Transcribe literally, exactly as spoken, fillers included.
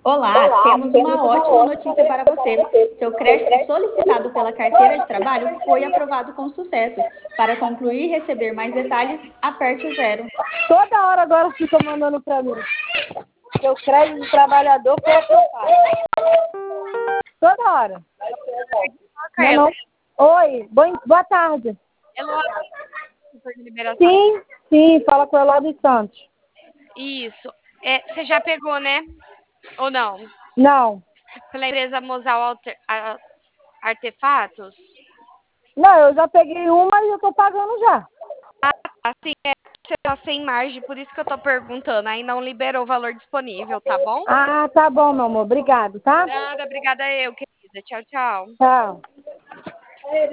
Olá, temos uma ótima notícia para você. Seu crédito solicitado pela carteira de trabalho foi aprovado com sucesso. Para concluir e receber mais detalhes, aperte o zero. Toda hora agora fica mandando para mim. Seu crédito de trabalhador foi aprovado. Toda hora. Não, não. Oi, boa, boa tarde. Eloá, de liberação. Sim, sim, fala com o Eloá dos Santos. Isso. É, você já pegou, né? Ou não? Não. Pela empresa Mosal Alter, a, Artefatos? Não, eu já peguei uma e eu tô pagando já. Assim, é, você tá sem margem, por isso que eu tô perguntando. Aí não liberou o valor disponível, tá bom? Ah, tá bom, meu amor. Obrigado, tá? Nada, obrigada eu, querida. Tchau, tchau. Tchau.